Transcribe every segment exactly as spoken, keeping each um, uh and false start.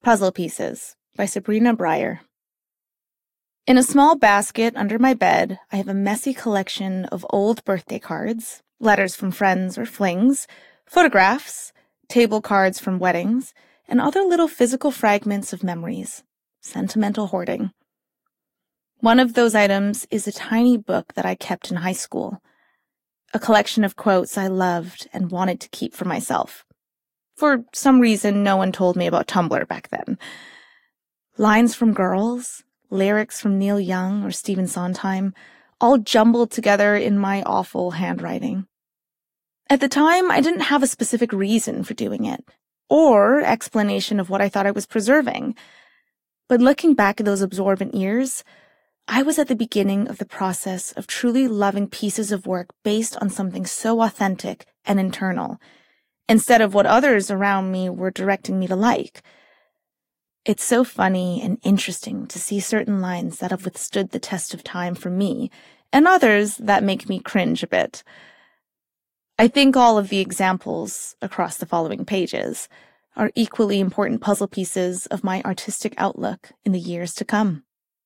Puzzle Pieces by Sabrina Breyer. In a small basket under my bed, I have a messy collection of old birthday cards, letters from friends or flings, photographs, table cards from weddings, and other little physical fragments of memories. Sentimental hoarding. One of those items is a tiny book that I kept in high school. A collection of quotes I loved and wanted to keep for myself. For some reason, no one told me about Tumblr back then. Lines from girls, lyrics from Neil Young or Stephen Sondheim, all jumbled together in my awful handwriting. At the time, I didn't have a specific reason for doing it, or explanation of what I thought I was preserving. But looking back at those absorbent years, I was at the beginning of the process of truly loving pieces of work based on something so authentic and internal, instead of what others around me were directing me to like. It's so funny and interesting to see certain lines that have withstood the test of time for me, and others that make me cringe a bit. I think all of the examples across the following pages are equally important puzzle pieces of my artistic outlook in the years to come.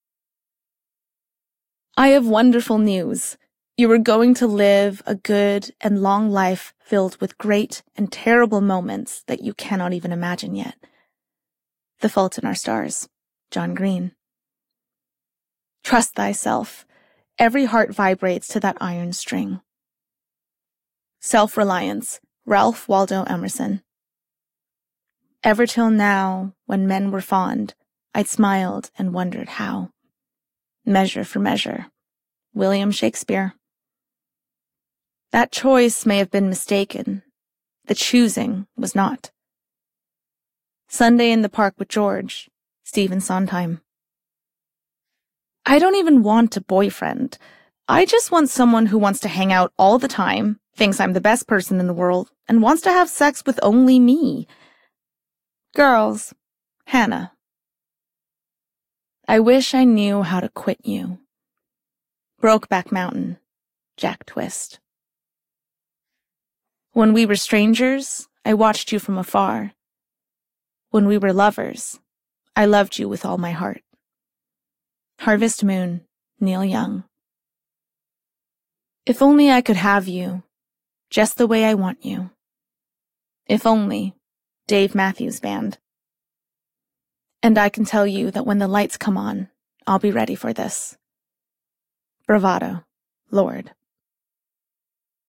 I have wonderful news. You are going to live a good and long life filled with great and terrible moments that you cannot even imagine yet. The Fault in Our Stars, John Green. Trust thyself. Every heart vibrates to that iron string. Self-Reliance, Ralph Waldo Emerson. Ever till now, when men were fond, I'd smiled and wondered how. Measure for Measure, William Shakespeare. That choice may have been mistaken. The choosing was not. Sunday in the Park with George, Stephen Sondheim. I don't even want a boyfriend. I just want someone who wants to hang out all the time, thinks I'm the best person in the world, and wants to have sex with only me. Girls, Hannah. I wish I knew how to quit you. Brokeback Mountain, Jack Twist. When we were strangers, I watched you from afar. When we were lovers, I loved you with all my heart. Harvest Moon, Neil Young. If only I could have you, just the way I want you. If only, Dave Matthews Band. And I can tell you that when the lights come on, I'll be ready for this. Bravado, Lord.